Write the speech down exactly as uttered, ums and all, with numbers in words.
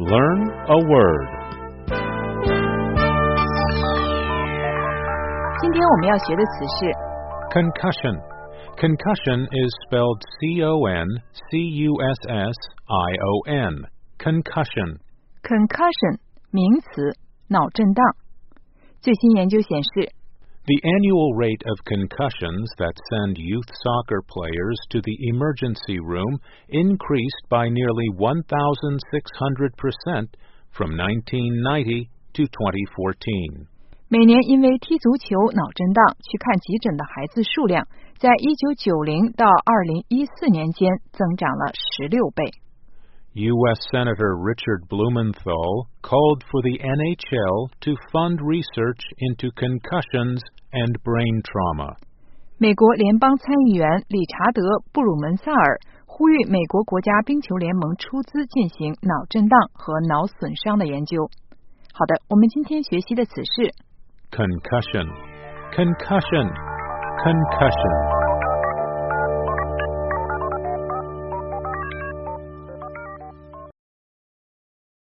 Learn a word. 今天我们要学的词是 Concussion. Concussion is spelled C O N C U S S I O N. Concussion. concussion 名词，脑震荡。最新研究显示 The annual rate of concussions that send youth soccer players to the emergency room increased by nearly one thousand six hundred percent from nineteen ninety to twenty fourteen. 每年因为踢足球脑震荡去看急诊的孩子数量，在一九九零到二零一四年间增长了十六倍。 U S Senator Richard Blumenthal called for the N H L to fund research into concussions and brain trauma. 美国联邦参议员理查德·布鲁门萨尔呼吁美国国家冰球联盟出资进行脑震荡和脑损伤的研究。好的，我们今天学习的词是 Concussion. Concussion. Concussion.